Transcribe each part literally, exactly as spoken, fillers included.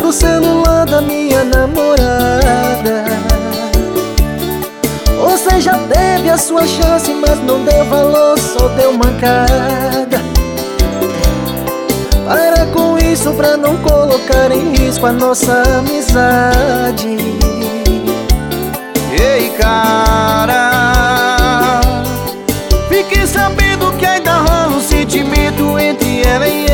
do celular da minha namorada. Você já teve a sua chance, mas não deu valor, só deu mancada. Para com isso pra não colocar em risco a nossa amizade. Ei, cara, fique sabendo que ainda rola um sentimento entre ela e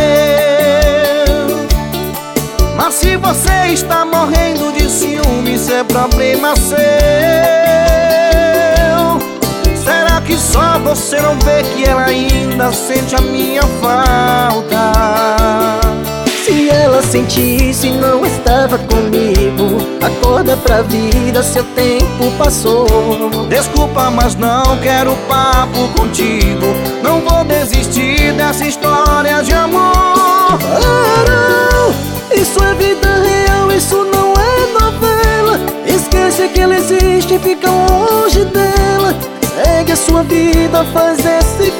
eu. Mas se você está morrendo de ciúme, isso é problema seu. Será que só você não vê que ela ainda sente a minha falta? Se ela sentisse e não estava comigo, acorda pra vida, seu tempo passou. Desculpa, mas não quero papo contigo. Não vou desistir dessa história de amor. Ah, não, isso é vida real, isso não é novela. Esquece que ela existe e fica longe dela. Segue a sua vida, faz esse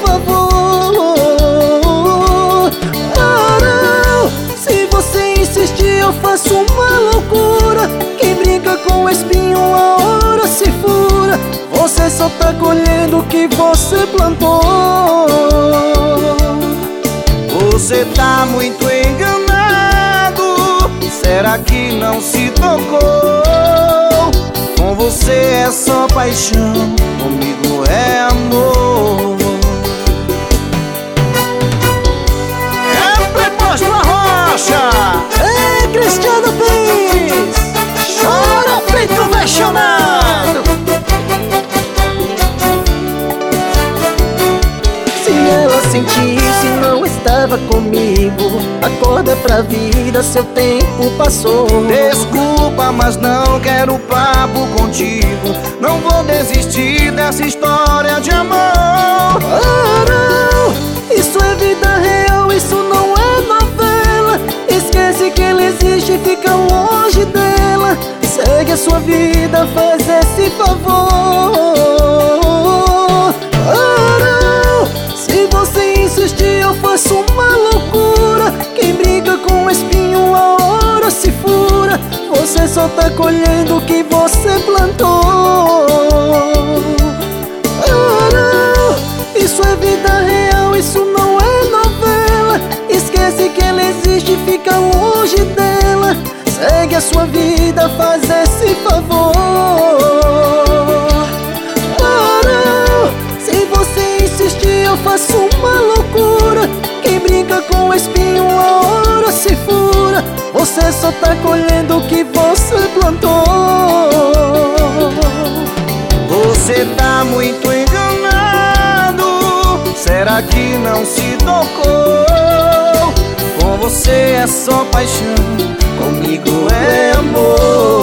favor. Ah, não, se você insistir eu faço uma loucura. Quem brinca com o espinho a hora se fura. Você só tá colhendo o que você plantou. Você tá muito enganado. Será que não se tocou? Com você é só paixão, comigo é amor. É Preposto na Rocha. É Cristiano Pires, chora feito apaixonado. Se ela sentisse e não estava comigo, acorda pra vida, seu tempo passou. Desculpa, mas não quero papo contigo. Não vou desistir dessa história de amor. Ah, não, isso é vida real, isso não é novela. Esquece que ela existe e fica longe dela. Segue a sua vida, faz esse favor. Ah, não, se você insistir eu faço uma loucura. Quem briga com o espinho a hora se fura. Você só tá colhendo o que você plantou. Ah, não, isso é vida real, isso não é novela. Esquece que ela existe e fica longe dela. Segue a sua vida, faz esse favor. Ah, não, se você insistir eu faço uma loucura. Quem brinca com o espinho a hora se fura. Você só tá colhendo o que você plantou. Você tá muito enganado. Será que não se tocou? Com você é só paixão, comigo é amor.